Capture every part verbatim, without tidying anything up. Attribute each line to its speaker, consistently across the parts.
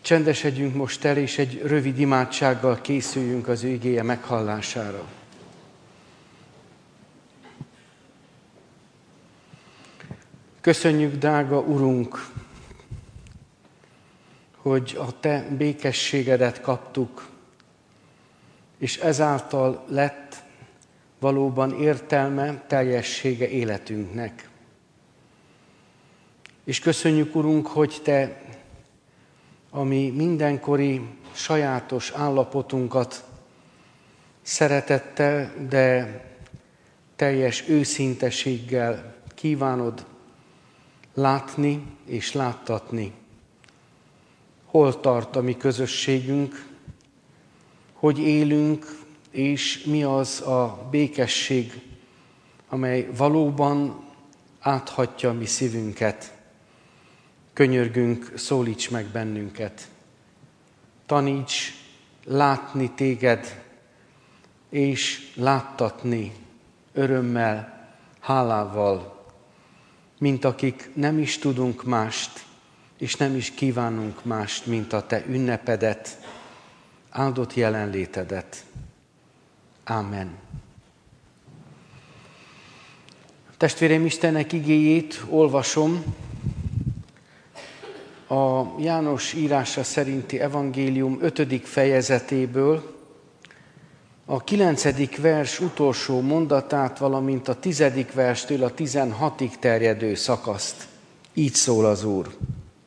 Speaker 1: Csendesedjünk most el, és egy rövid imádsággal készüljünk az ő igéje meghallására. Köszönjük, drága Urunk, hogy a Te békességedet kaptuk, és ezáltal lett valóban értelme, teljessége életünknek. És köszönjük, Urunk, hogy Te a mi mindenkori sajátos állapotunkat szeretettel, de teljes őszinteséggel kívánod látni és láttatni. Hol tart a mi közösségünk, hogy élünk, és mi az a békesség, amely valóban áthatja mi szívünket. Könyörgünk, szólíts meg bennünket. Taníts látni téged, és láttatni örömmel, hálával, mint akik nem is tudunk mást, és nem is kívánunk mást, mint a te ünnepedet, áldott jelenlétedet. Ámen. Testvéreim, Istennek igéjét olvasom a János írása szerinti evangélium ötödik fejezetéből, a kilencedik vers utolsó mondatát, valamint a tizedik verstől a tizenhatig terjedő szakaszt. Így szól az Úr.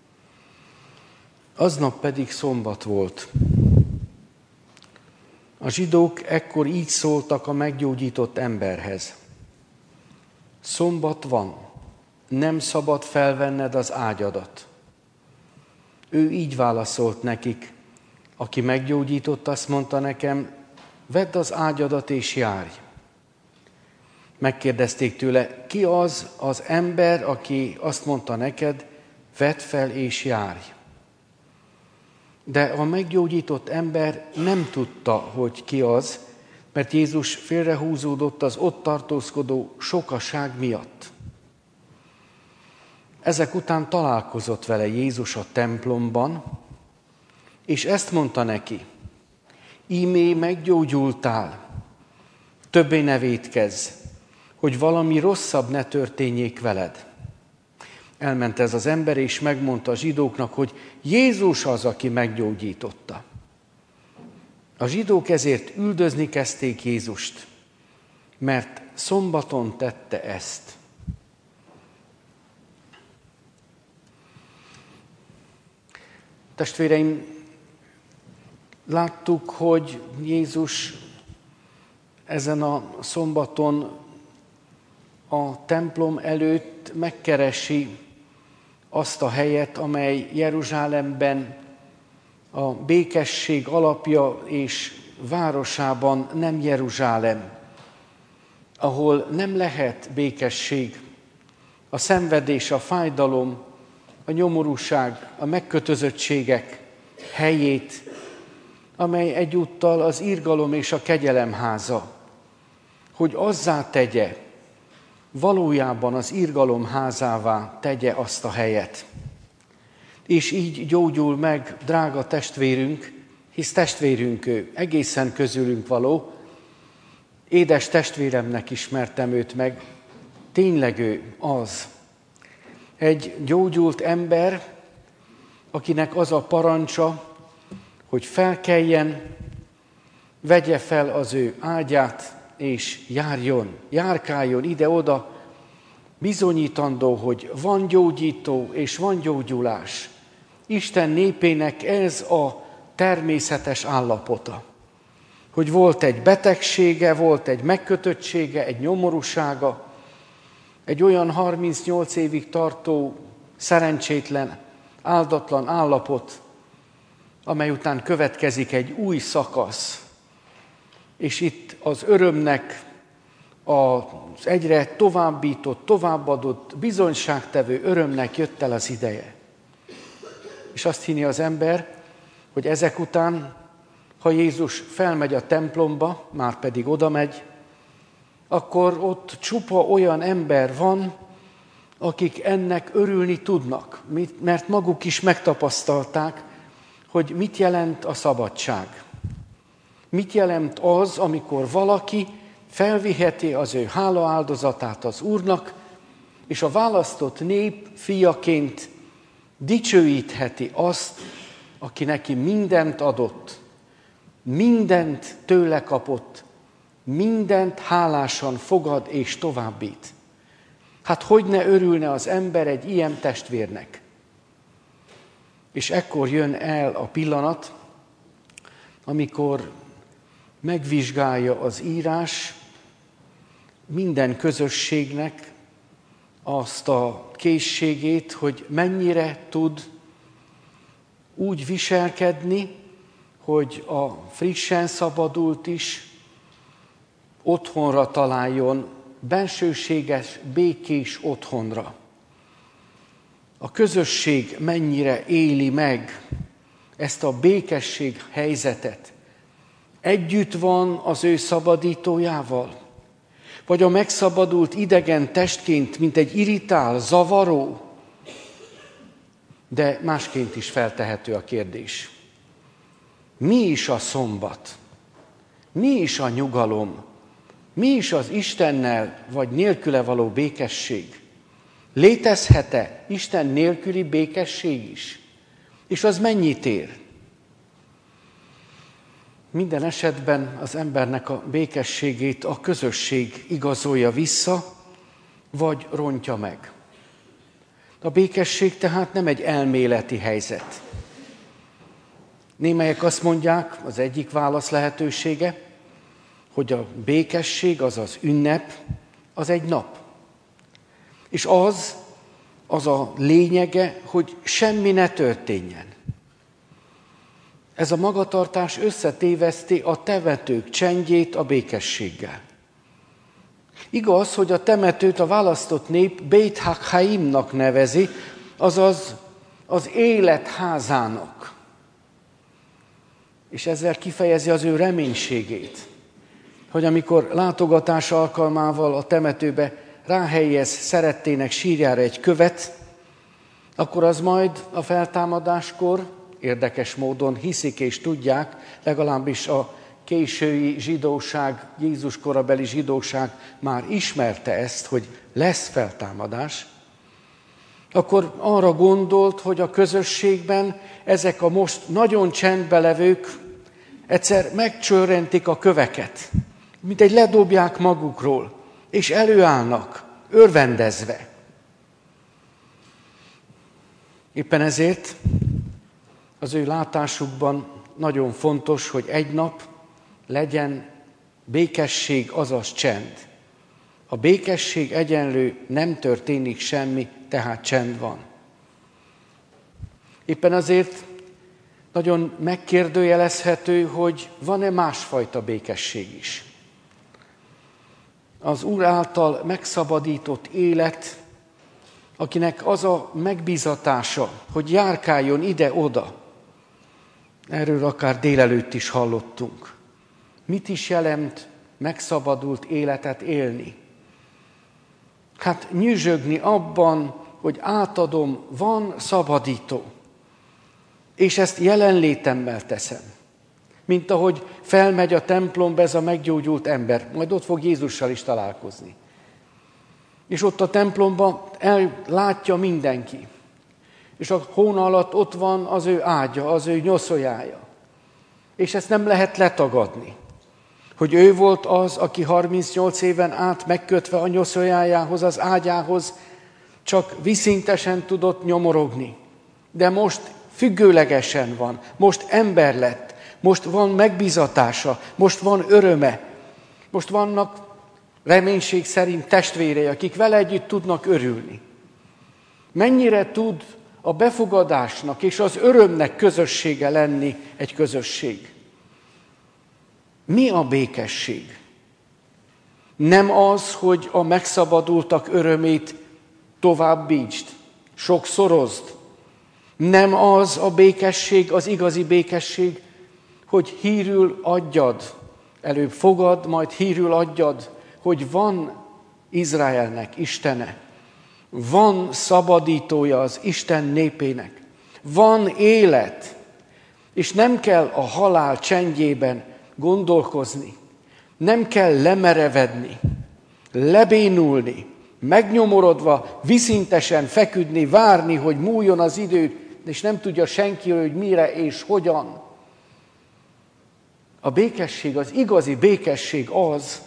Speaker 1: Aznap pedig szombat volt. A zsidók ekkor így szóltak a meggyógyított emberhez. Szombat van, nem szabad felvenned az ágyadat. Ő így válaszolt nekik, aki meggyógyított, azt mondta nekem, vedd az ágyadat és járj. Megkérdezték tőle, ki az az ember, aki azt mondta neked, vedd fel és járj. De a meggyógyított ember nem tudta, hogy ki az, mert Jézus félrehúzódott az ott tartózkodó sokaság miatt. Ezek után találkozott vele Jézus a templomban, és ezt mondta neki, ímé meggyógyultál, többé ne vétkezz, hogy valami rosszabb ne történjék veled. Elment ez az ember, és megmondta a zsidóknak, hogy Jézus az, aki meggyógyította. A zsidók ezért üldözni kezdték Jézust, mert szombaton tette ezt. Testvéreim, láttuk, hogy Jézus ezen a szombaton a templom előtt megkeresi azt a helyet, amely Jeruzsálemben a békesség alapja és városában nem Jeruzsálem, ahol nem lehet békesség, a szenvedés, a fájdalom, a nyomorúság, a megkötözöttségek helyét, amely egyúttal az irgalom és a kegyelem háza, hogy azzá tegye, valójában az irgalom házává tegye azt a helyet. És így gyógyul meg drága testvérünk, hisz testvérünk ő, egészen közülünk való, édes testvéremnek ismertem őt meg, tényleg ő az. Egy gyógyult ember, akinek az a parancsa, hogy felkeljen, vegye fel az ő ágyát, és járjon, járkáljon ide-oda, bizonyítandó, hogy van gyógyító és van gyógyulás. Isten népének ez a természetes állapota. Hogy volt egy betegsége, volt egy megkötöttsége, egy nyomorúsága, egy olyan harmincnyolc évig tartó szerencsétlen, áldatlan állapot, amely után következik egy új szakasz, és itt az örömnek az egyre továbbított, továbbadott, bizonyságtevő örömnek jött el az ideje. És azt hinni az ember, hogy ezek után, ha Jézus felmegy a templomba, már pedig oda megy, akkor ott csupa olyan ember van, akik ennek örülni tudnak, mert maguk is megtapasztalták hogy mit jelent a szabadság. Mit jelent az, amikor valaki felviheti az ő hálaáldozatát az Úrnak, és a választott nép fiaként dicsőítheti azt, aki neki mindent adott, mindent tőle kapott, mindent hálásan fogad és továbbít. Hát hogy ne örülne az ember egy ilyen testvérnek? És ekkor jön el a pillanat, amikor megvizsgálja az írás minden közösségnek azt a készségét, hogy mennyire tud úgy viselkedni, hogy a frissen szabadult is otthonra találjon, bensőséges, békés otthonra. A közösség mennyire éli meg ezt a békesség helyzetet. Együtt van az ő szabadítójával, vagy a megszabadult idegen testként, mint egy irritál, zavaró, de másként is feltehető a kérdés. Mi is a szombat? Mi is a nyugalom? Mi is az Istennel vagy nélküle való békesség? Létezhet-e Isten nélküli békesség is? És az mennyit ér? Minden esetben az embernek a békességét a közösség igazolja vissza, vagy rontja meg. A békesség tehát nem egy elméleti helyzet. Némelyek azt mondják, az egyik válasz lehetősége, hogy a békesség, az az ünnep, az egy nap. És az, az a lényege, hogy semmi ne történjen. Ez a magatartás összetéveszti a temetők csendjét a békességgel. Igaz, hogy a temetőt a választott nép Beit HaChaimnak nevezi, azaz az élet házának. És ezzel kifejezi az ő reménységét, hogy amikor látogatás alkalmával a temetőbe ráhelyez szerettének sírjára egy követ, akkor az majd a feltámadáskor érdekes módon hiszik és tudják, legalábbis a késői zsidóság, Jézus korabeli zsidóság már ismerte ezt, hogy lesz feltámadás, akkor arra gondolt, hogy a közösségben ezek a most nagyon csendbe levők egyszer megcsörrentik a köveket, mint egy ledobják magukról, és előállnak, örvendezve. Éppen ezért az ő látásukban nagyon fontos, hogy egy nap legyen békesség, azaz csend. A békesség egyenlő, nem történik semmi, tehát csend van. Éppen azért nagyon megkérdőjelezhető, hogy van-e másfajta békesség is. Az Úr által megszabadított élet, akinek az a megbízatása, hogy járkáljon ide-oda. Erről akár délelőtt is hallottunk. Mit is jelent megszabadult életet élni? Hát nyüzsögni abban, hogy átadom, van szabadító. És ezt jelenlétemmel teszem. Mint ahogy felmegy a templomba ez a meggyógyult ember, majd ott fog Jézussal is találkozni. És ott a templomban ellátja mindenki. És a hóna alatt ott van az ő ágya, az ő nyoszójája. És ezt nem lehet letagadni. Hogy ő volt az, aki harmincnyolc éven át megkötve a nyoszójájához, az ágyához, csak viszintesen tudott nyomorogni. De most függőlegesen van, most ember lett, most van megbízatása, most van öröme, most vannak reménység szerint testvérei, akik vele együtt tudnak örülni. Mennyire tud a befogadásnak és az örömnek közössége lenni egy közösség? Mi a békesség? Nem az, hogy a megszabadultak örömét továbbítsd, sokszorozd. Nem az a békesség, az igazi békesség, hogy hírül adjad, előbb fogad, majd hírül adjad, hogy van Izraelnek Istene, van szabadítója az Isten népének, van élet, És nem kell a halál csendjében gondolkozni, nem kell lemerevedni, lebénulni, megnyomorodva, viszintesen feküdni, várni, hogy múljon az idő, és nem tudja senki, hogy mire és hogyan. A békesség, az igazi békesség az,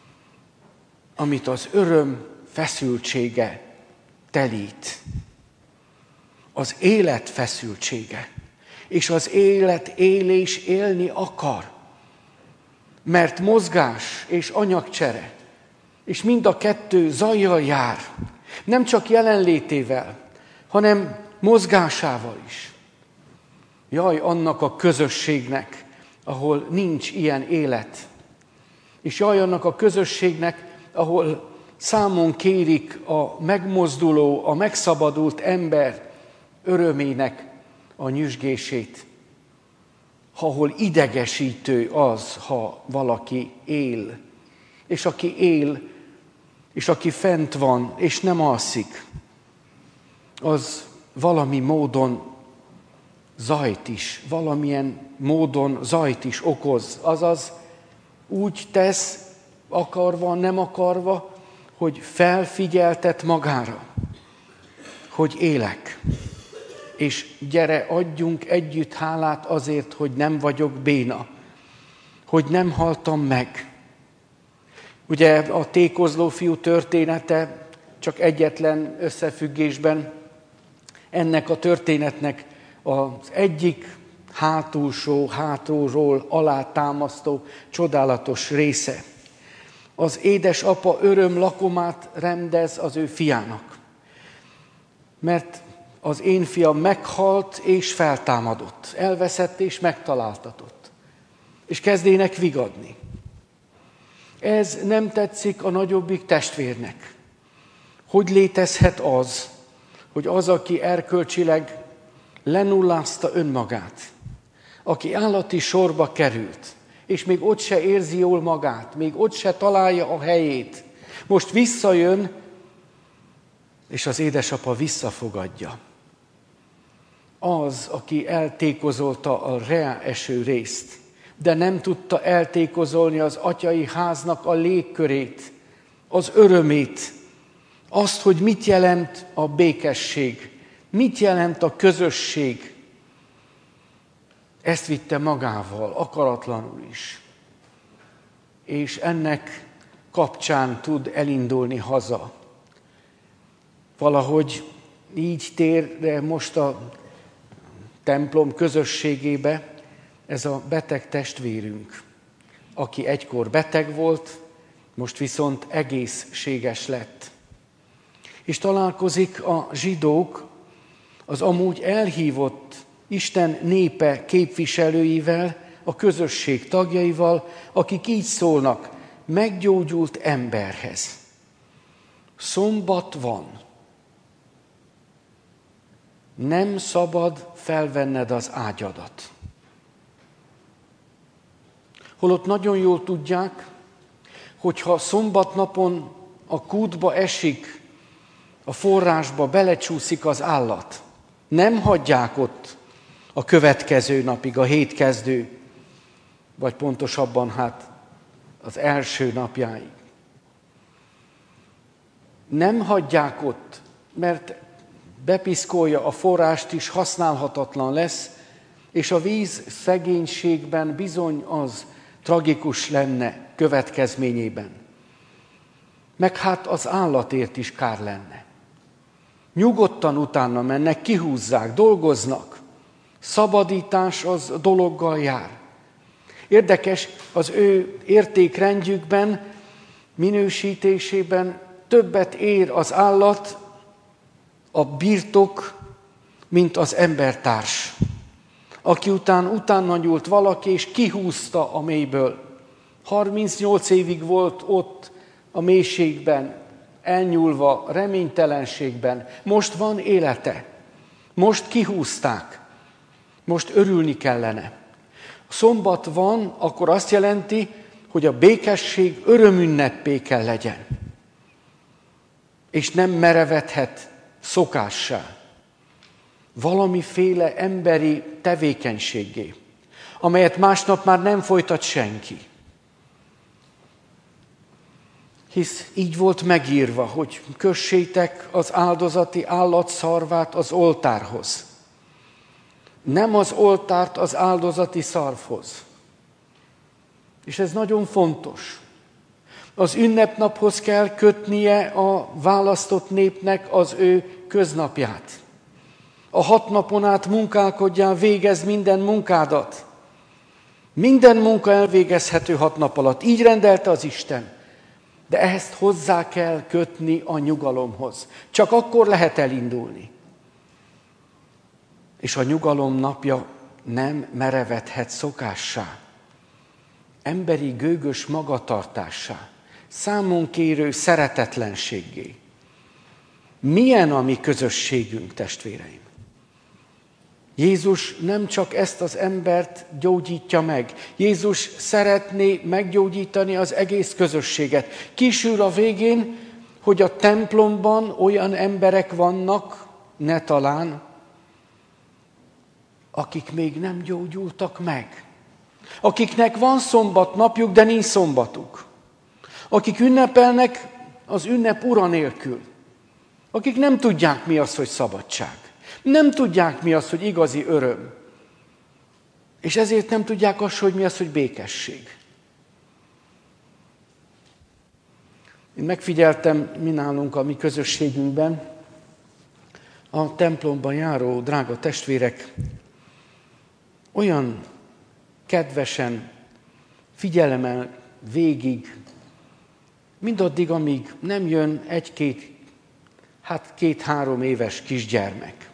Speaker 1: amit az öröm feszültsége telít. Az élet feszültsége. És az élet élés élni akar. Mert mozgás és anyagcsere, és mind a kettő zajjal jár. Nem csak jelenlétével, hanem mozgásával is. Jaj, annak a közösségnek, ahol nincs ilyen élet. És jaj, annak a közösségnek, ahol számon kérik a megmozduló, a megszabadult ember örömének a nyüzsgését. Ahol idegesítő az, ha valaki él. És aki él, és aki fent van, és nem alszik, az valami módon zajt is, valamilyen módon zajt is okoz. Azaz úgy tesz, akarva, nem akarva, hogy felfigyeltet magára, hogy élek. És gyere, adjunk együtt hálát azért, hogy nem vagyok béna, hogy nem haltam meg. Ugye a tékozló fiú története csak egyetlen összefüggésben ennek a történetnek az egyik hátulsó, hátulról alátámasztó csodálatos része. Az édesapa öröm lakomát rendez az ő fiának. Mert az én fiam meghalt és feltámadott, elveszett és megtaláltatott. És kezdének vigadni. Ez nem tetszik a nagyobbik testvérnek. Hogy létezhet az, hogy az, aki erkölcsileg lenullázta önmagát, aki állati sorba került, és még ott se érzi jól magát, még ott se találja a helyét, most visszajön, és az édesapa visszafogadja. Az, aki eltékozolta a reá eső részt, de nem tudta eltékozolni az atyai háznak a légkörét, az örömét, azt, hogy mit jelent a békesség, mit jelent a közösség. Ezt vitte magával, akaratlanul is. És ennek kapcsán tud elindulni haza. Valahogy így tér most a templom közösségébe ez a beteg testvérünk, aki egykor beteg volt, most viszont egészséges lett. És találkozik a zsidók az amúgy elhívott Isten népe képviselőivel, a közösség tagjaival, akik így szólnak, meggyógyult emberhez. Szombat van. Nem szabad felvenned az ágyadat. Holott nagyon jól tudják, hogyha szombatnapon a kútba esik, a forrásba belecsúszik az állat, nem hagyják ott a következő napig, a hétkezdő, vagy pontosabban hát az első napjáig. Nem hagyják ott, mert bepiszkolja a forrást is, használhatatlan lesz, és a víz szegénységben bizony az tragikus lenne következményében. Meg hát az állatért is kár lenne. Nyugodtan utána mennek, kihúzzák, dolgoznak. Szabadítás az dologgal jár. Érdekes, az ő értékrendjükben, minősítésében többet ér az állat, a birtok, mint az embertárs. Aki után utána nyúlt valaki, és kihúzta a mélyből. harmincnyolc évig volt ott a mélységben, elnyúlva, reménytelenségben. Most van élete. Most kihúzták. Most örülni kellene. A szombat van, akkor azt jelenti, hogy a békesség örömünneppé kell legyen. És nem merevedhet szokássá. valamiféle emberi tevékenységgé, amelyet másnap már nem folytat senki. Hisz így volt megírva, hogy kössétek az áldozati állatszarvát az oltárhoz. Nem az oltárt az áldozati szarvhoz. És ez nagyon fontos. Az ünnepnaphoz kell kötnie a választott népnek az ő köznapját. A hat napon át munkálkodjál, végezz minden munkádat. Minden munka elvégezhető hat nap alatt. Így rendelte az Isten. De ezt hozzá kell kötni a nyugalomhoz. Csak akkor lehet elindulni. És a nyugalom napja nem merevedhet szokássá. Emberi gőgös magatartássá. Számon kérő szeretetlenséggé. Milyen a mi közösségünk, testvéreim? Jézus nem csak ezt az embert gyógyítja meg. Jézus szeretné meggyógyítani az egész közösséget. Kisül a végén, hogy a templomban olyan emberek vannak, ne talán, akik még nem gyógyultak meg. Akiknek van szombatnapjuk, de nincs szombatuk. Akik ünnepelnek az ünnep ura nélkül. Akik nem tudják, mi az, hogy szabadság. Nem tudják, mi az, hogy igazi öröm. És ezért nem tudják azt, hogy mi az, hogy békesség. Én megfigyeltem mi nálunk a mi közösségünkben, a templomban járó drága testvérek olyan kedvesen, figyelemmel végig, mindaddig, amíg nem jön egy-két, hát két-három éves kisgyermek,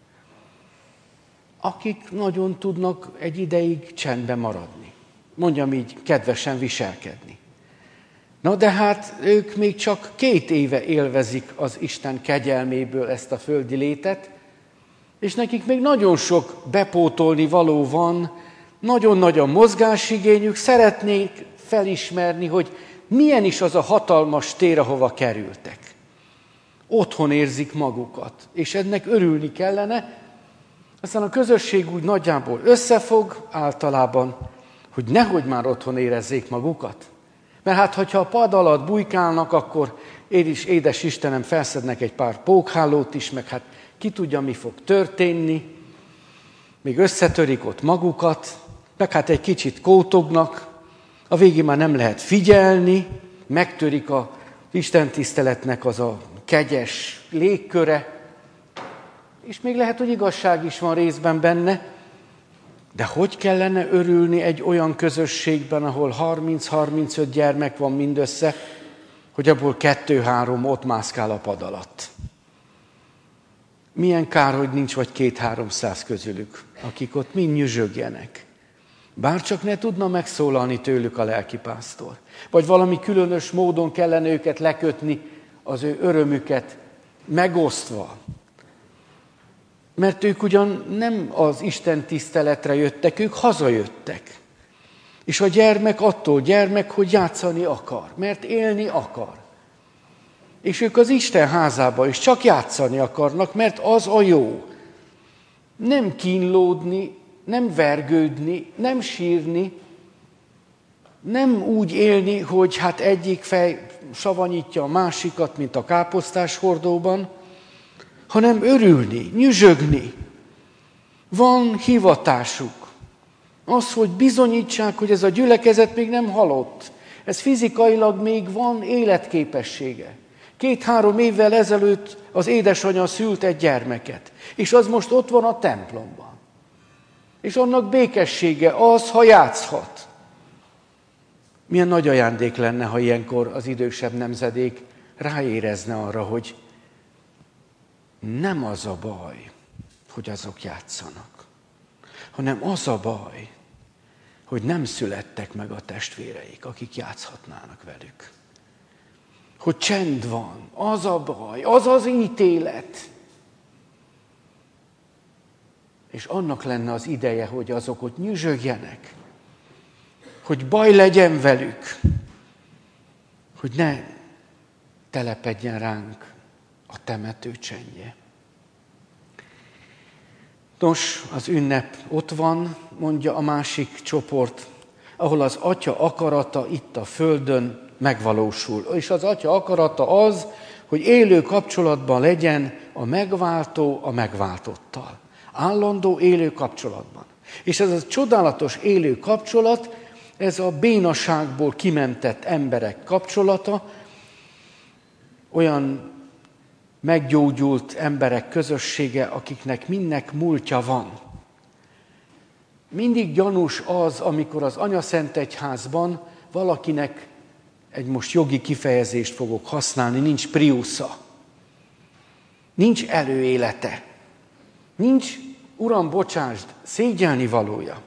Speaker 1: akik nagyon tudnak egy ideig csendben maradni. Mondjam így, kedvesen viselkedni. Na de hát ők még csak két éve élvezik az Isten kegyelméből ezt a földi létet, és nekik még nagyon sok bepótolni való van, nagyon nagy a mozgásigényük, szeretnék felismerni, hogy milyen is az a hatalmas tér, ahova kerültek. Otthon érzik magukat, és ennek örülni kellene. Aztán a közösség úgy nagyjából összefog általában, hogy nehogy már otthon érezzék magukat. Mert hát, hogyha a pad alatt bujkálnak, akkor én is, édes Istenem, felszednek egy pár pókhálót is, meg hát ki tudja, mi fog történni. Még összetörik ott magukat, meg hát egy kicsit kótognak, a végén már nem lehet figyelni, megtörik az istentiszteletnek az a kegyes légköre, és még lehet, hogy igazság is van részben benne, de hogy kellene örülni egy olyan közösségben, ahol harminc-harmincöt gyermek van mindössze, hogy abból kettő-három ott mászkál a pad alatt. Milyen kár, hogy nincs vagy két-háromszáz közülük, akik ott mind nyüzsögjenek. Bárcsak ne tudna megszólalni tőlük a lelkipásztor. Vagy valami különös módon kellene őket lekötni, az ő örömüket megosztva. Mert ők ugyan nem az Isten tiszteletre jöttek, ők hazajöttek. És a gyermek attól gyermek, hogy játszani akar, mert élni akar. És ők az Isten házába is csak játszani akarnak, mert az a jó. Nem kínlódni, nem vergődni, nem sírni, nem úgy élni, hogy hát egyik fej savanyítja a másikat, mint a káposztás hordóban, hanem örülni, nyüzsögni. Van hivatásuk. Az, hogy bizonyítsák, hogy ez a gyülekezet még nem halott. Ez fizikailag még van életképessége. Két-három évvel ezelőtt az édesanyja szült egy gyermeket, és az most ott van a templomban. És annak békessége az, ha játszhat. Milyen nagy ajándék lenne, ha ilyenkor az idősebb nemzedék ráérezne arra, hogy nem az a baj, hogy azok játszanak, hanem az a baj, hogy nem születtek meg a testvéreik, akik játszhatnának velük. Hogy csend van, az a baj, az az ítélet. És annak lenne az ideje, hogy azok ott nyüzsögjenek, hogy baj legyen velük, hogy ne telepedjen ránk a temető csendje. Nos, az ünnep ott van, mondja a másik csoport, ahol az Atya akarata itt a földön megvalósul. És az Atya akarata az, hogy élő kapcsolatban legyen a megváltó a megváltottal. Állandó élő kapcsolatban. És ez a csodálatos élő kapcsolat, ez a bénaságból kimentett emberek kapcsolata, olyan meggyógyult emberek közössége, akiknek mindnek múltja van. Mindig gyanús az, amikor az Anyaszentegyházban valakinek, egy most jogi kifejezést fogok használni, nincs priusza, nincs előélete, nincs, Uram, bocsásd, szégyelni valója.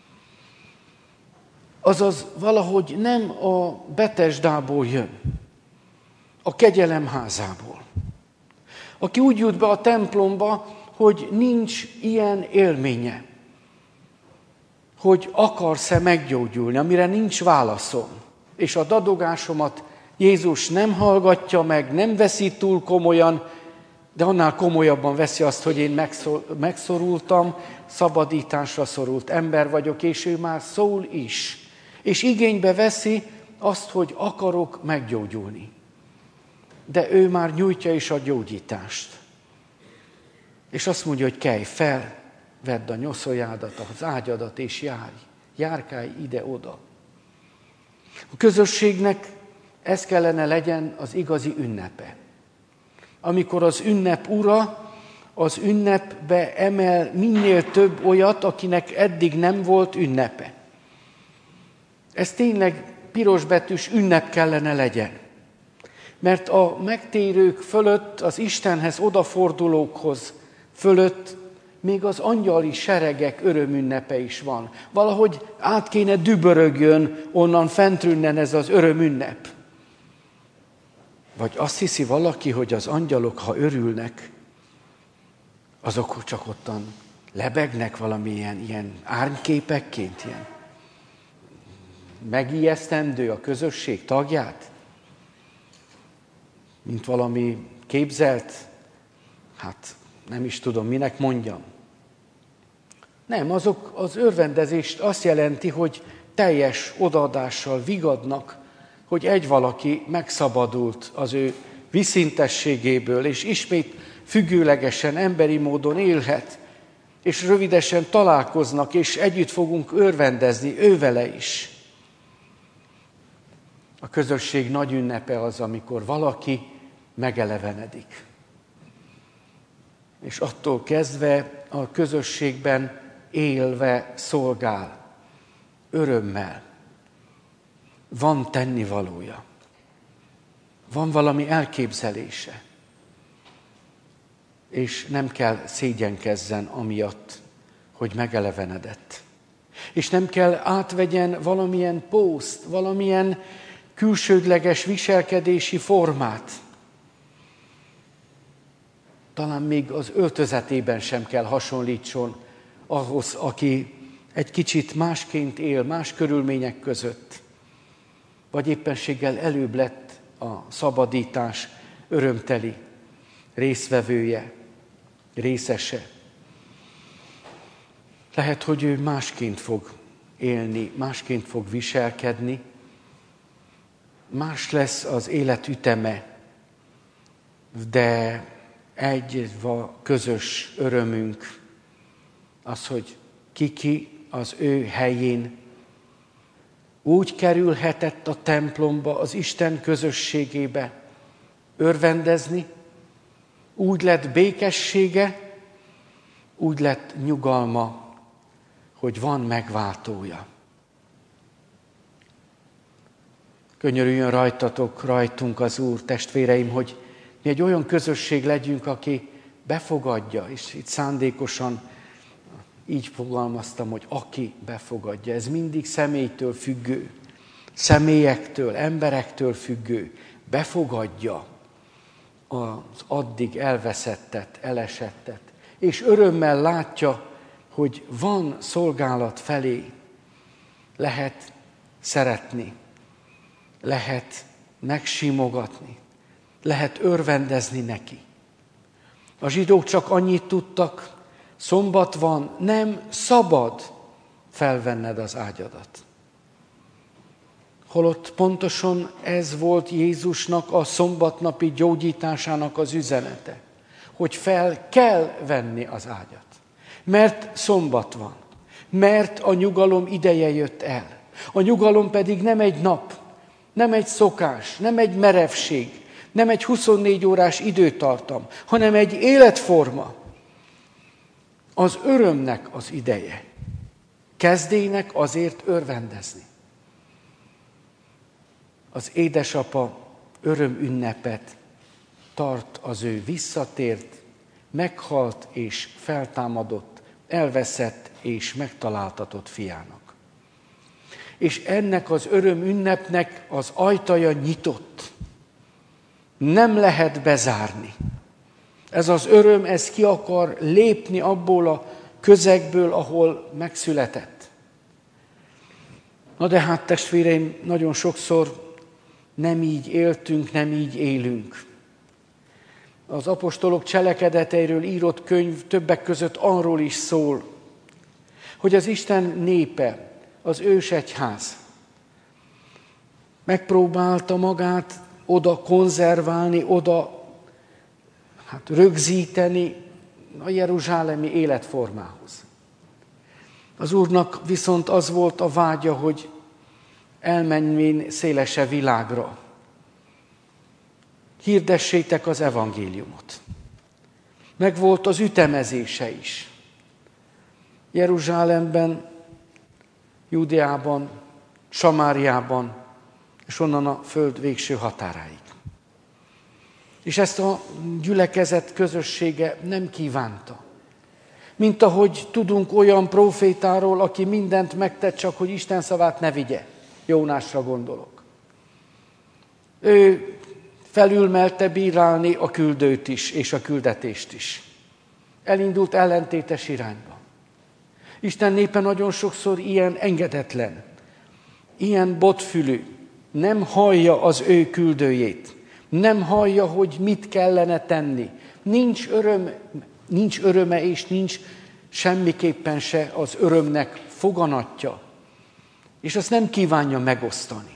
Speaker 1: Azaz valahogy nem a Betesdából jön, a kegyelem házából. Aki úgy jut be a templomba, hogy nincs ilyen élménye, hogy akarsz-e meggyógyulni, amire nincs válaszom, és a dadogásomat Jézus nem hallgatja meg, nem veszi túl komolyan, de annál komolyabban veszi azt, hogy én megszorultam, szabadításra szorult ember vagyok, és ő már szól is. És igénybe veszi azt, hogy akarok meggyógyulni. De ő már nyújtja is a gyógyítást. És azt mondja, hogy kelj fel, vedd a nyoszoljádat, az ágyadat, és járj. Járkálj ide-oda. A közösségnek ez kellene legyen az igazi ünnepe. Amikor az ünnep ura, az ünnepbe emel minél több olyat, akinek eddig nem volt ünnepe. Ez tényleg pirosbetűs ünnep kellene legyen. Mert a megtérők fölött, az Istenhez odafordulókhoz fölött még az angyali seregek örömünnepe is van. Valahogy át kéne dübörögjön onnan fentről ez az örömünnep. Vagy azt hiszi valaki, hogy az angyalok, ha örülnek, azok csak ottan lebegnek valamilyen ilyen árnyképekként, ilyen megijesztendő a közösség tagját, mint valami képzelt, hát nem is tudom, minek mondjam. Nem, azok az örvendezést azt jelenti, hogy teljes odaadással vigadnak, hogy egy valaki megszabadult az ő viszintességéből, és ismét függőlegesen, emberi módon élhet, és rövidesen találkoznak, és együtt fogunk örvendezni, ővele is. A közösség nagy ünnepe az, amikor valaki megelevenedik. És attól kezdve a közösségben élve szolgál, örömmel. Van tennivalója. Van valami elképzelése. És nem kell szégyenkezzen amiatt, hogy megelevenedett. És nem kell átvegyen valamilyen pószt, valamilyen külsődleges viselkedési formát. Talán még az öltözetében sem kell hasonlítson ahhoz, aki egy kicsit másként él, más körülmények között, vagy éppenséggel előbb lett a szabadítás örömteli részvevője, részese. Lehet, hogy ő másként fog élni, másként fog viselkedni, más lesz az életüteme, de egy közös örömünk az, hogy ki-ki az ő helyén úgy kerülhetett a templomba, az Isten közösségébe örvendezni, úgy lett békessége, úgy lett nyugalma, hogy van megváltója. Könyörüljön rajtatok, rajtunk az Úr, testvéreim, hogy mi egy olyan közösség legyünk, aki befogadja, és itt szándékosan így fogalmaztam, hogy aki befogadja. Ez mindig személytől függő, személyektől, emberektől függő. Befogadja az addig elveszettet, elesettet. És örömmel látja, hogy van szolgálat felé. Lehet szeretni, lehet megsimogatni, lehet örvendezni neki. A zsidók csak annyit tudtak, Szombat van, nem szabad felvenned az ágyadat. Holott pontosan ez volt Jézusnak a szombatnapi gyógyításának az üzenete, hogy fel kell venni az ágyat. Mert szombat van, mert a nyugalom ideje jött el. A nyugalom pedig nem egy nap, nem egy szokás, nem egy merevség, nem egy huszonnégy órás időtartam, hanem egy életforma. Az örömnek az ideje. Kezdének azért örvendezni. Az édesapa örömünnepet tart az ő visszatért, meghalt és feltámadott, elveszett és megtaláltatott fiának. És ennek az örömünnepnek az ajtaja nyitott. Nem lehet bezárni. Ez az öröm, ez ki akar lépni abból a közegből, ahol megszületett. Na de hát testvéreim, nagyon sokszor nem így éltünk, nem így élünk. Az apostolok cselekedeteiről írott könyv többek között arról is szól, hogy az Isten népe, az ősegyház megpróbálta magát oda konzerválni, oda hát rögzíteni a jeruzsálemi életformához. Az Úrnak viszont az volt a vágya, hogy elmenjén szélesebb világra. Hirdessétek az evangéliumot. Meg volt az ütemezése is. Jeruzsálemben, Júdeában, Samáriában, és onnan a föld végső határáig. És ezt a gyülekezet közössége nem kívánta. Mint ahogy tudunk olyan prófétáról, aki mindent megtett, csak hogy Isten szavát ne vigye. Jónásra gondolok. Ő felülmelte bírálni a küldőt is, és a küldetést is. Elindult ellentétes irányba. Isten népe nagyon sokszor ilyen engedetlen, ilyen botfülű, nem hallja az ő küldőjét, nem hallja, hogy mit kellene tenni. Nincs öröm, nincs öröme, és nincs semmiképpen se az örömnek foganatja. És azt nem kívánja megosztani.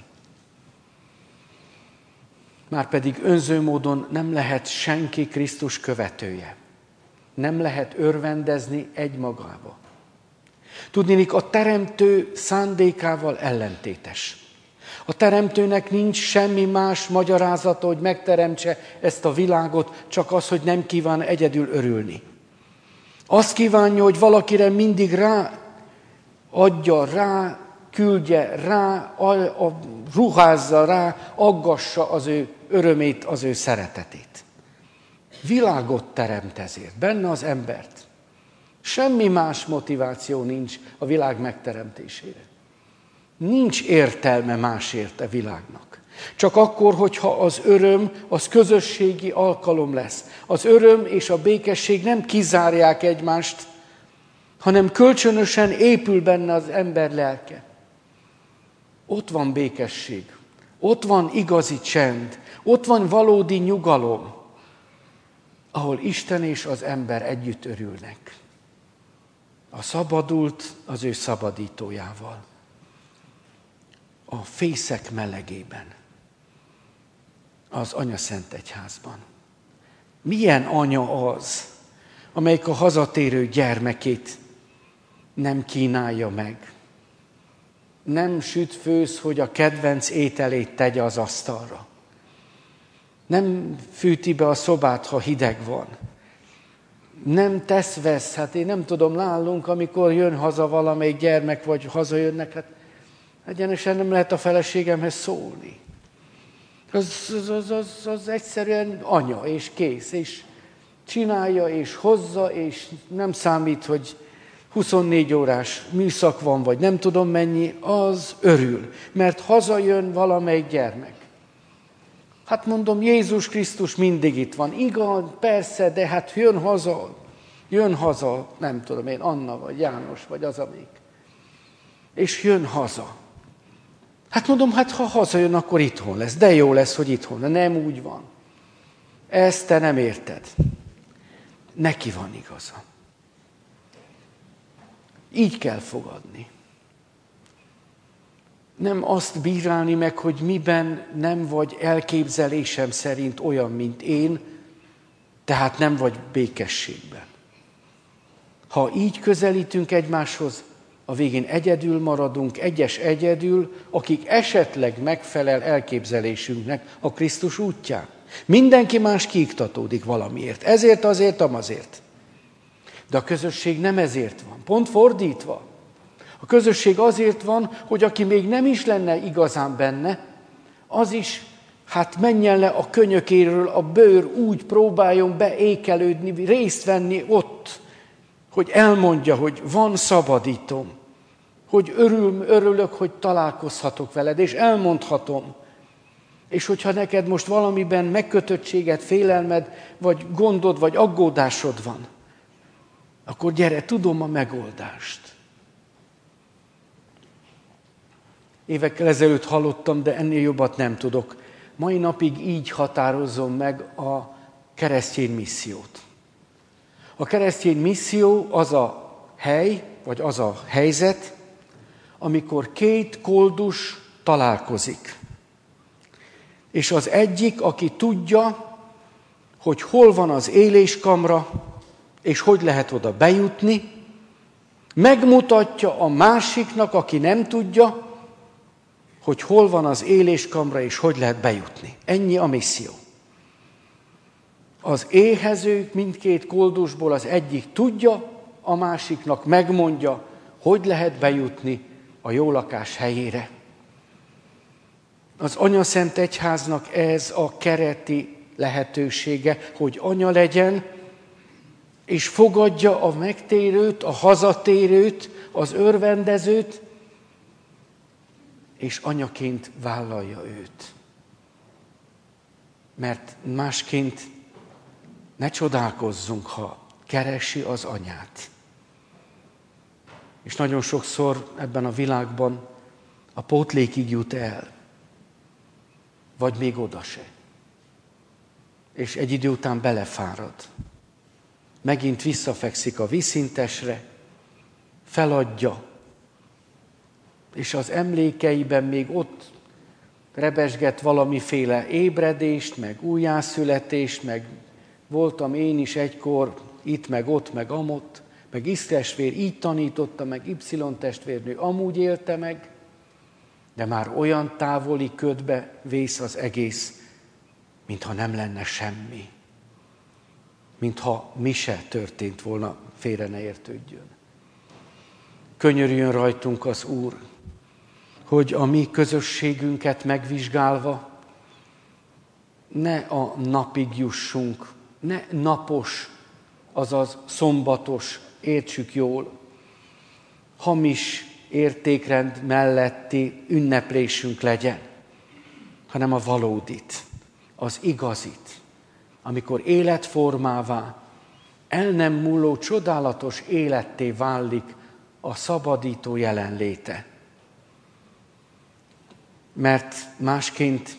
Speaker 1: Márpedig önző módon nem lehet senki Krisztus követője. Nem lehet örvendezni egymagába. Tudniillik, a teremtő szándékával ellentétes. A teremtőnek nincs semmi más magyarázata, hogy megteremtse ezt a világot, csak az, hogy nem kíván egyedül örülni. Azt kívánja, hogy valakire mindig rá adja, rá küldje, rá a, a, ruházza rá, aggassa az ő örömét, az ő szeretetét. Világot teremt ezért, benne az embert. Semmi más motiváció nincs a világ megteremtésére. Nincs értelme másért a világnak. Csak akkor, hogyha az öröm, az közösségi alkalom lesz. Az öröm és a békesség nem kizárják egymást, hanem kölcsönösen épül benne az ember lelke. Ott van békesség, ott van igazi csend, ott van valódi nyugalom, ahol Isten és az ember együtt örülnek. A szabadult az ő szabadítójával. A fészek melegében. Az Anyaszent Egyházban. Milyen anya az, amelyik a hazatérő gyermekét nem kínálja meg. Nem süt főz, hogy a kedvenc ételét tegye az asztalra. Nem fűti be a szobát, ha hideg van. Nem tesz-vesz, hát én nem tudom, nálunk, amikor jön haza valamelyik gyermek, vagy hazajönnek, hát egyenesen nem lehet a feleségemhez szólni. Az, az, az, az, az egyszerűen anya, és kész, és csinálja, és hozza, és nem számít, hogy huszonnégy órás műszak van, vagy nem tudom mennyi, az örül, mert hazajön valamelyik gyermek. Hát mondom, Jézus Krisztus mindig itt van. Igaz, persze, de hát jön haza, jön haza, nem tudom én, Anna, vagy János, vagy az amelyik. És jön haza. Hát mondom, hát ha hazajön, akkor itthon lesz. De jó lesz, hogy itthon, de nem úgy van. Ezt te nem érted. Neki van igaza. Így kell fogadni. Nem azt bírálni meg, hogy miben nem vagy elképzelésem szerint olyan, mint én, tehát nem vagy békességben. Ha így közelítünk egymáshoz, a végén egyedül maradunk, egyes egyedül, akik esetleg megfelel elképzelésünknek a Krisztus útján. Mindenki más kiiktatódik valamiért. Ezért, azért, amazért. De a közösség nem ezért van. Pont fordítva. A közösség azért van, hogy aki még nem is lenne igazán benne, az is, hát menjen le a könyökéről, a bőr úgy próbáljon beékelődni, részt venni ott, hogy elmondja, hogy van szabadítom, hogy örül, örülök, hogy találkozhatok veled, és elmondhatom. És hogyha neked most valamiben megkötöttséged, félelmed, vagy gondod, vagy aggódásod van, akkor gyere, tudom a megoldást. Évekkel ezelőtt hallottam, de ennél jobbat nem tudok. Mai napig így határozom meg a keresztény missziót. A keresztény misszió az a hely, vagy az a helyzet, amikor két koldus találkozik. És az egyik, aki tudja, hogy hol van az éléskamra, és hogy lehet oda bejutni, megmutatja a másiknak, aki nem tudja, hogy hol van az éléskamra, és hogy lehet bejutni. Ennyi a misszió. Az éhezők mindkét koldusból az egyik tudja, a másiknak megmondja, hogy lehet bejutni a jó lakás helyére. Az Anyaszent Egyháznak ez a kereti lehetősége, hogy anya legyen, és fogadja a megtérőt, a hazatérőt, az örvendezőt, és anyaként vállalja őt. Mert másként ne csodálkozzunk, ha keresi az anyát. És nagyon sokszor ebben a világban a pótlékig jut el, vagy még oda se. És egy idő után belefárad. Megint visszafekszik a vízszintesre, feladja, és az emlékeiben még ott rebesget valamiféle ébredést, meg újjászületést, meg voltam én is egykor itt, meg ott, meg amott, meg X testvér így tanította, meg Y testvérnő amúgy élte meg, de már olyan távoli ködbe vész az egész, mintha nem lenne semmi. Mintha mi se történt volna, félre ne értődjön. Könyörüljön rajtunk az Úr, hogy a mi közösségünket megvizsgálva ne a napig jussunk, ne napos, azaz szombatos, értsük jól, hamis értékrend melletti ünneplésünk legyen, hanem a valódit, az igazit, amikor életformává, el nem múló csodálatos életté válik a szabadító jelenléte. Mert másként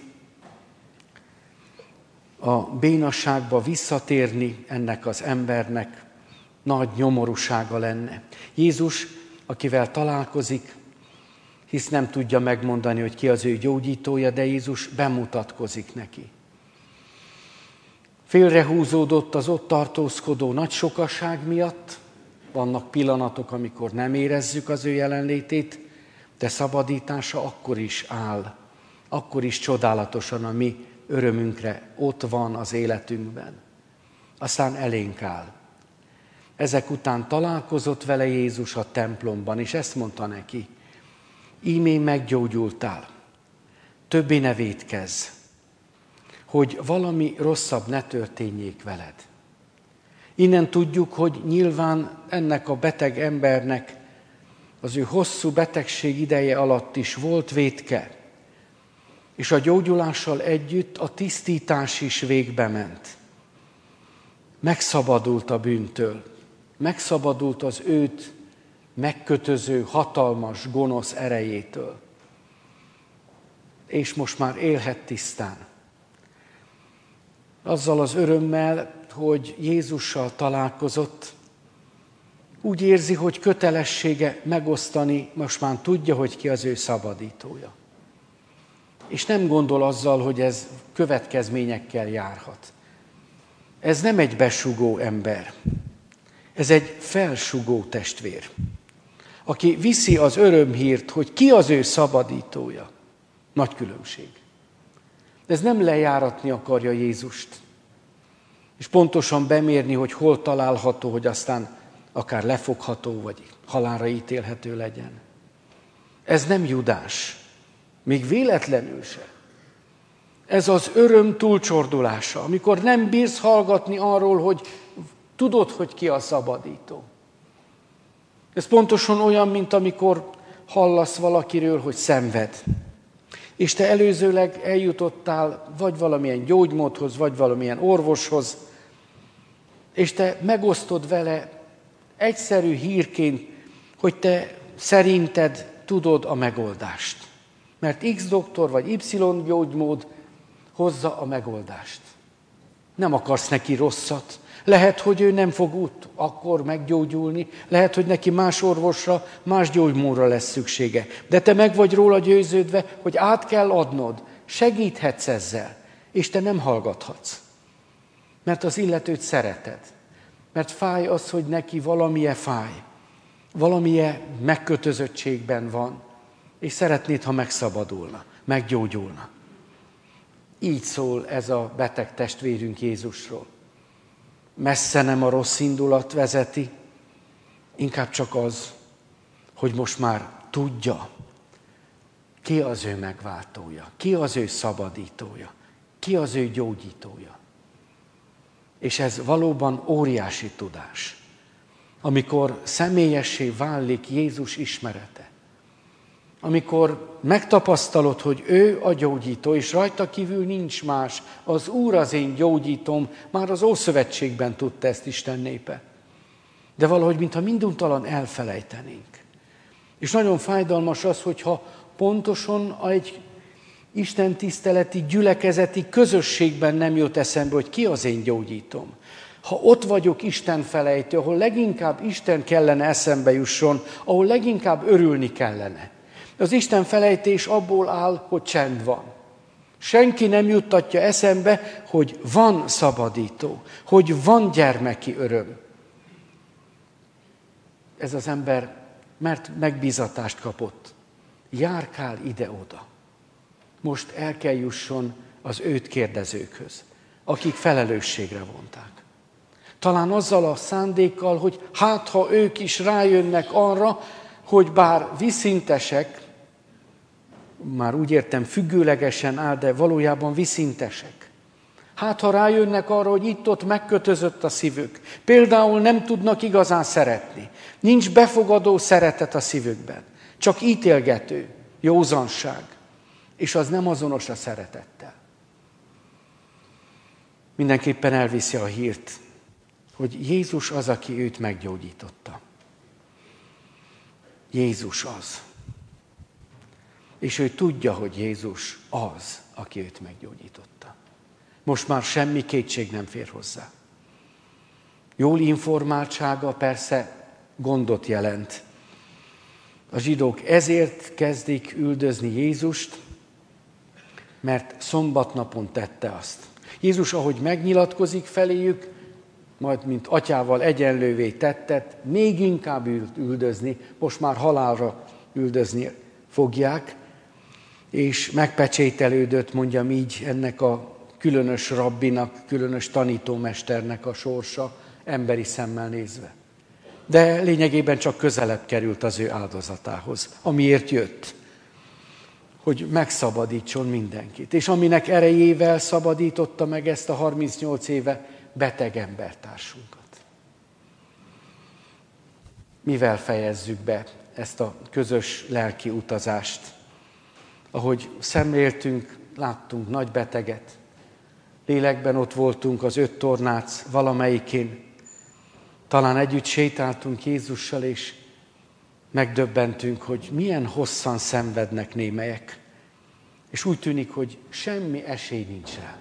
Speaker 1: a bénasságba visszatérni ennek az embernek nagy nyomorúsága lenne. Jézus, akivel találkozik, hisz nem tudja megmondani, hogy ki az ő gyógyítója, de Jézus bemutatkozik neki. Félrehúzódott az ott tartózkodó nagy sokaság miatt, vannak pillanatok, amikor nem érezzük az ő jelenlétét, de szabadítása akkor is áll, akkor is csodálatosan a mi örömünkre ott van az életünkben. Aztán elénk áll. Ezek után találkozott vele Jézus a templomban, és ezt mondta neki: ímé meggyógyultál, többé ne vétkezz, hogy valami rosszabb ne történjék veled. Innen tudjuk, hogy nyilván ennek a beteg embernek az ő hosszú betegség ideje alatt is volt vétke, és a gyógyulással együtt a tisztítás is végbe ment. Megszabadult a bűntől, megszabadult az őt megkötöző, hatalmas, gonosz erejétől. És most már élhet tisztán. Azzal az örömmel, hogy Jézussal találkozott, úgy érzi, hogy kötelessége megosztani, most már tudja, hogy ki az ő szabadítója. És nem gondol azzal, hogy ez következményekkel járhat. Ez nem egy besugó ember, ez egy felsugó testvér, aki viszi az örömhírt, hogy ki az ő szabadítója. Nagy különbség. Ez nem lejáratni akarja Jézust, és pontosan bemérni, hogy hol található, hogy aztán akár lefogható, vagy halálra ítélhető legyen. Ez nem Judás, még véletlenül se. Ez az öröm túlcsordulása, amikor nem bírsz hallgatni arról, hogy tudod, hogy ki a szabadító. Ez pontosan olyan, mint amikor hallasz valakiről, hogy szenved. És te előzőleg eljutottál vagy valamilyen gyógymódhoz, vagy valamilyen orvoshoz, és te megosztod vele egyszerű hírként, hogy te szerinted tudod a megoldást. Mert X doktor vagy Y gyógymód hozza a megoldást. Nem akarsz neki rosszat. Lehet, hogy ő nem fog út akkor meggyógyulni, lehet, hogy neki más orvosra, más gyógymódra lesz szüksége. De te meg vagy róla győződve, hogy át kell adnod, segíthetsz ezzel, és te nem hallgathatsz. Mert az illetőt szereted. Mert fáj az, hogy neki valamilyen fáj, valamilyen megkötözöttségben van, és szeretnéd, ha megszabadulna, meggyógyulna. Így szól ez a beteg testvérünk Jézusról. Messze nem a rossz indulat vezeti, inkább csak az, hogy most már tudja, ki az ő megváltója, ki az ő szabadítója, ki az ő gyógyítója. És ez valóban óriási tudás, amikor személyessé válik Jézus ismerete. Amikor megtapasztalod, hogy ő a gyógyító, és rajta kívül nincs más, az Úr az én gyógyítom, már az Ószövetségben tudta ezt Isten népe. De valahogy, mintha minduntalan elfelejtenénk. És nagyon fájdalmas az, hogyha pontosan egy Isten tiszteleti, gyülekezeti közösségben nem jut eszembe, hogy ki az én gyógyítom. Ha ott vagyok Isten felejtő, ahol leginkább Isten kellene eszembe jusson, ahol leginkább örülni kellene. Az Isten felejtés abból áll, hogy csend van. Senki nem juttatja eszembe, hogy van szabadító, hogy van gyermeki öröm. Ez az ember, mert megbízatást kapott, járkál ide-oda. Most el kell jusson az őt kérdezőkhöz, akik felelősségre vonták. Talán azzal a szándékkal, hogy hát ha ők is rájönnek arra, hogy bár viszintesek, már úgy értem függőlegesen áll, de valójában viszintesek. Hát ha rájönnek arra, hogy itt-ott megkötözött a szívük, például nem tudnak igazán szeretni, nincs befogadó szeretet a szívükben, csak ítélgető, józanság, és az nem azonos a szeretettel. Mindenképpen elviszi a hírt, hogy Jézus az, aki őt meggyógyította. Jézus az. És ő tudja, hogy Jézus az, aki őt meggyógyította. Most már semmi kétség nem fér hozzá. Jól informáltsága persze gondot jelent. A zsidók ezért kezdik üldözni Jézust, mert szombatnapon tette azt. Jézus, ahogy megnyilatkozik feléjük, majd mint atyával egyenlővé tettet, még inkább üldözni, most már halálra üldözni fogják, és megpecsételődött, mondjam így, ennek a különös rabbinak, különös tanítómesternek a sorsa, emberi szemmel nézve. De lényegében csak közelebb került az ő áldozatához, amiért jött, hogy megszabadítson mindenkit. És aminek erejével szabadította meg ezt a harmincnyolc éve beteg embertársunkat. Mivel fejezzük be ezt a közös lelki utazást? Ahogy szemléltünk, láttunk nagy beteget, lélekben ott voltunk az öt tornác valamelyikén, talán együtt sétáltunk Jézussal, és megdöbbentünk, hogy milyen hosszan szenvednek némelyek, és úgy tűnik, hogy semmi esély nincs rá.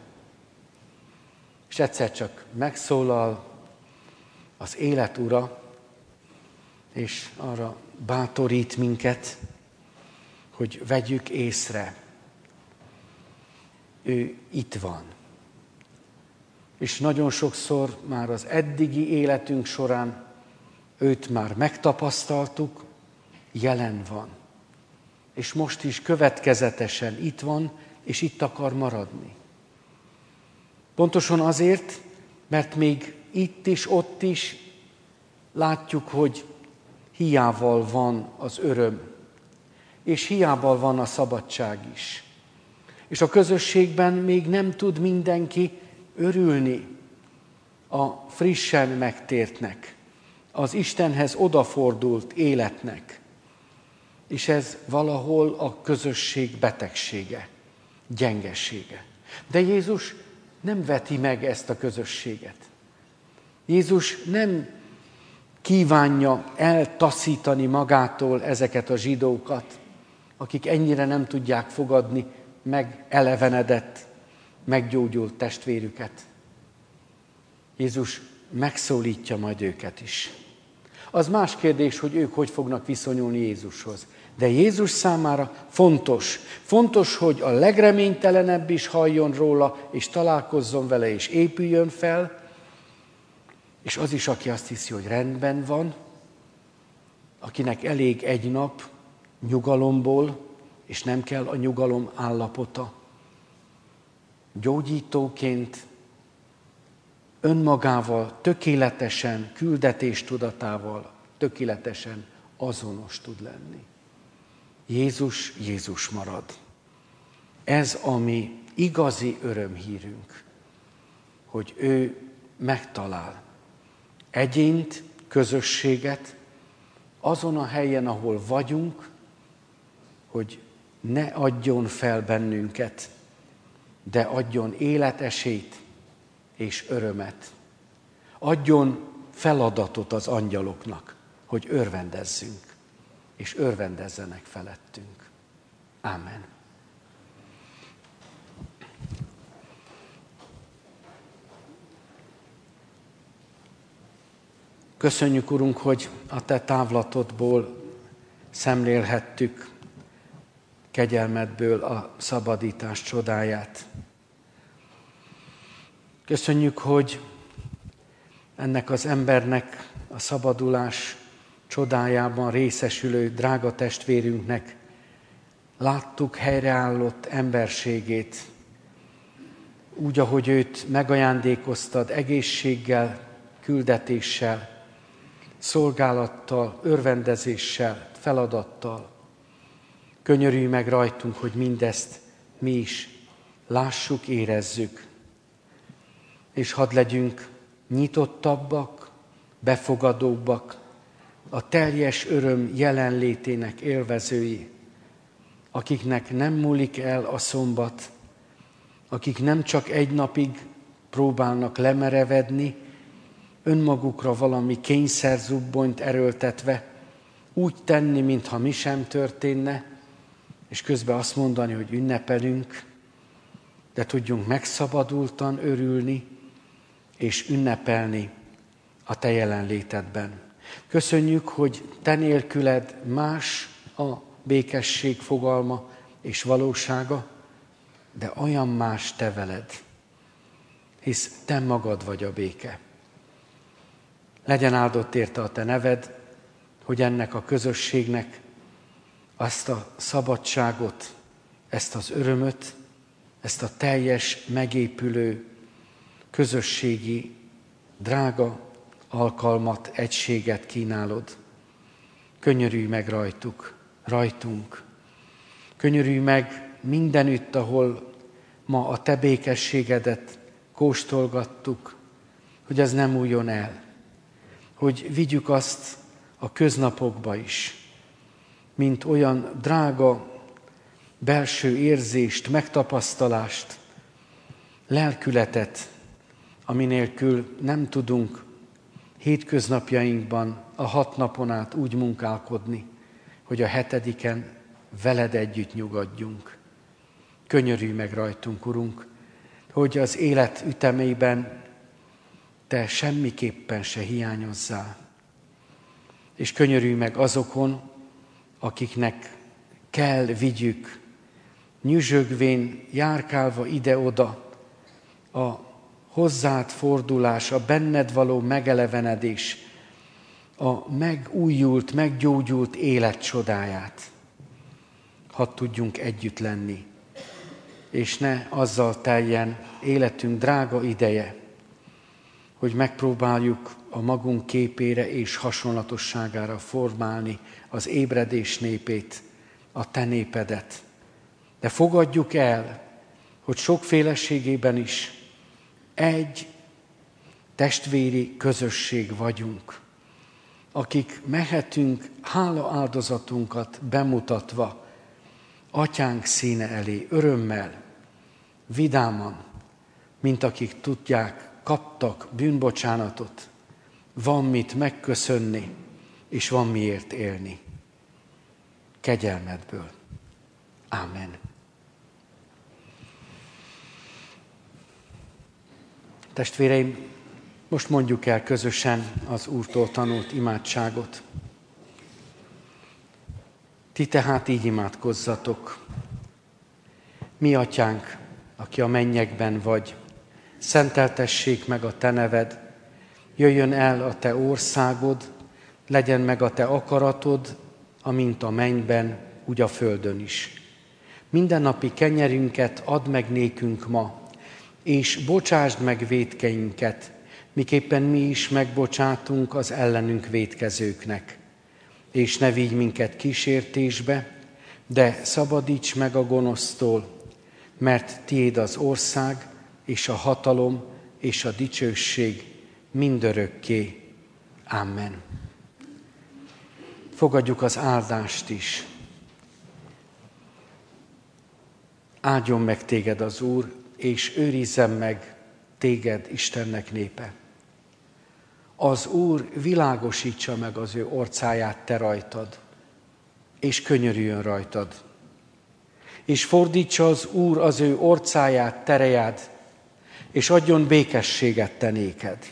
Speaker 1: És egyszer csak megszólal az élet ura, és arra bátorít minket, hogy vegyük észre. Ő itt van. És nagyon sokszor már az eddigi életünk során őt már megtapasztaltuk, jelen van. És most is következetesen itt van, és itt akar maradni. Pontosan azért, mert még itt is, ott is látjuk, hogy hiával van az öröm, és hiával van a szabadság is. És a közösségben még nem tud mindenki örülni a frissen megtértnek, az Istenhez odafordult életnek. És ez valahol a közösség betegsége, gyengesége. De Jézus nem veti meg ezt a közösséget. Jézus nem kívánja eltaszítani magától ezeket a zsidókat, akik ennyire nem tudják fogadni meg elevenedett, meggyógyult testvérüket. Jézus megszólítja majd őket is. Az más kérdés, hogy ők hogy fognak viszonyulni Jézushoz. De Jézus számára fontos, fontos, hogy a legreménytelenebb is halljon róla, és találkozzon vele, és épüljön fel, és az is, aki azt hiszi, hogy rendben van, akinek elég egy nap nyugalomból, és nem kell a nyugalom állapota. Gyógyítóként, önmagával, tökéletesen, küldetéstudatával, tökéletesen azonos tud lenni. Jézus, Jézus marad. Ez a mi igazi örömhírünk, hogy ő megtalál egyént, közösséget azon a helyen, ahol vagyunk, hogy ne adjon fel bennünket, de adjon életesélyt és örömet. Adjon feladatot az angyaloknak, hogy örvendezzünk, és örvendezzenek felettünk. Ámen. Köszönjük, Urunk, hogy a Te távlatodból szemlélhettük kegyelmedből a szabadítás csodáját. Köszönjük, hogy ennek az embernek a szabadulás csodájában részesülő drága testvérünknek láttuk helyreállott emberségét, úgy, ahogy őt megajándékoztad egészséggel, küldetéssel, szolgálattal, örvendezéssel, feladattal. Könyörülj meg rajtunk, hogy mindezt mi is lássuk, érezzük, és hadd legyünk nyitottabbak, befogadóbbak, a teljes öröm jelenlétének élvezői, akiknek nem múlik el a szombat, akik nem csak egy napig próbálnak lemerevedni, önmagukra valami kényszerzubbonyt erőltetve, úgy tenni, mintha mi sem történne, és közben azt mondani, hogy ünnepelünk, de tudjunk megszabadultan örülni, és ünnepelni a Te jelenlétedben. Köszönjük, hogy Te nélküled más a békesség fogalma és valósága, de olyan más Te veled, hisz Te magad vagy a béke. Legyen áldott érte a Te neved, hogy ennek a közösségnek azt a szabadságot, ezt az örömöt, ezt a teljes, megépülő, közösségi, drága alkalmat, egységet kínálod. Könyörülj meg rajtuk, rajtunk. Könyörülj meg mindenütt, ahol ma a Te békességedet kóstolgattuk, hogy az nem újjon el. Hogy vigyük azt a köznapokba is, mint olyan drága belső érzést, megtapasztalást, lelkületet, ami nélkül nem tudunk hétköznapjainkban a hat napon át úgy munkálkodni, hogy a hetediken veled együtt nyugodjunk. Könyörülj meg rajtunk, Urunk, hogy az élet ütemében Te semmiképpen se hiányozzál. és könyörülj meg azokon, akiknek kell vigyük, nyüzsögvén, járkálva ide-oda, a hozzád fordulás, a benned való megelevenedés, a megújult, meggyógyult élet csodáját. Hadd tudjunk együtt lenni, és ne azzal teljen életünk drága ideje, hogy megpróbáljuk a magunk képére és hasonlatosságára formálni az ébredés népét, a te népedet. De fogadjuk el, hogy sokféleségében is egy testvéri közösség vagyunk, akik mehetünk hála áldozatunkat bemutatva Atyánk színe elé örömmel, vidáman, mint akik tudják, kaptak bűnbocsánatot, van mit megköszönni, és van miért élni. Kegyelmedből. Ámen. Testvéreim, most mondjuk el közösen az Úrtól tanult imádságot. Ti tehát így imádkozzatok. Mi Atyánk, aki a mennyekben vagy, szenteltessék meg a te neved, jöjjön el a te országod, legyen meg a te akaratod, amint a mennyben, úgy a földön is. Mindennapi kenyerünket add meg nékünk ma, és bocsásd meg vétkeinket, miképpen mi is megbocsátunk az ellenünk vétkezőknek. És ne vigy minket kísértésbe, de szabadíts meg a gonosztól, mert tiéd az ország, és a hatalom, és a dicsőség mindörökké. Amen. Fogadjuk az áldást is. Áldjon meg téged az Úr, és őrizzen meg téged, Istennek népe. Az Úr világosítsa meg az ő orcáját te rajtad, és könyörüljön rajtad. És fordítsa az Úr az ő orcáját terejád, és adjon békességet te néked.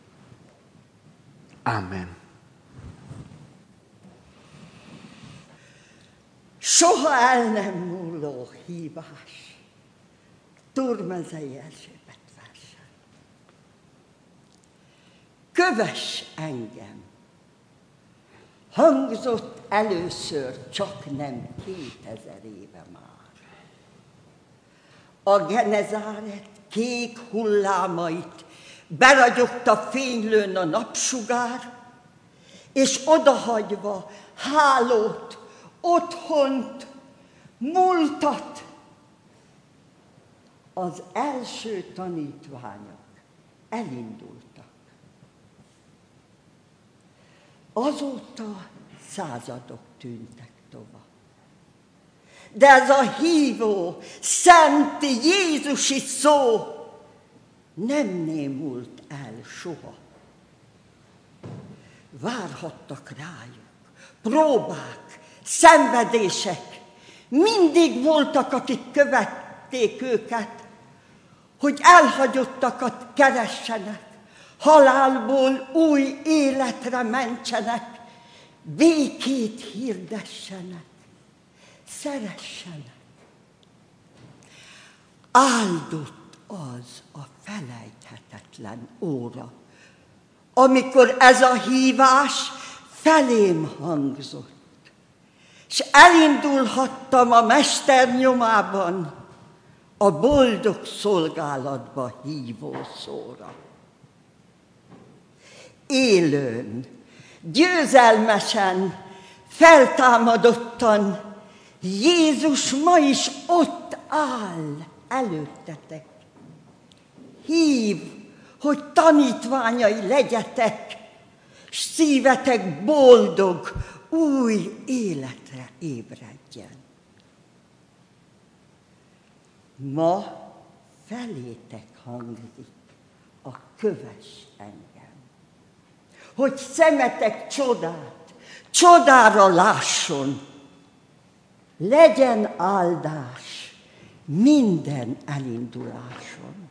Speaker 1: Amen.
Speaker 2: Soha el nem múló hívás. Turmezei Erzsébet verse. Kövess engem! Hangzott először csak nem kétezer éve már. A Genezáret kék hullámait beragyogta fénylőn a napsugár, és odahagyva hálót, otthont, múltat, az első tanítványok elindultak. Azóta századok tűntek tovább. De ez a hívó, szent Jézusi szó nem némult el soha. Várhattak rájuk próbák, szenvedések. Mindig voltak, akik követték őket, hogy elhagyottakat keressenek, halálból új életre mentsenek, békét hirdessenek, szeressenek. Áldott az a felejthetetlen óra, amikor ez a hívás felém hangzott, és elindulhattam a Mester nyomában, a boldog szolgálatba hívó szóra. Élőn, győzelmesen, feltámadottan Jézus ma is ott áll előttetek. Hív, hogy tanítványai legyetek, s szívetek boldog, új életre ébredjen. Ma felétek hangzik a kövess engem, hogy szemetek csodát, csodára lásson, legyen áldás minden elinduláson.